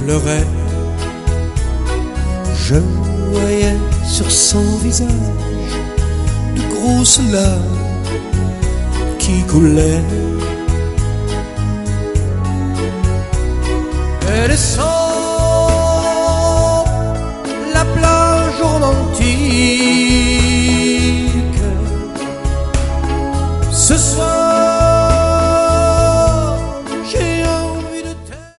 pleurait. Je voyais sur son visage de grosses larmes qui coulaient. Elle est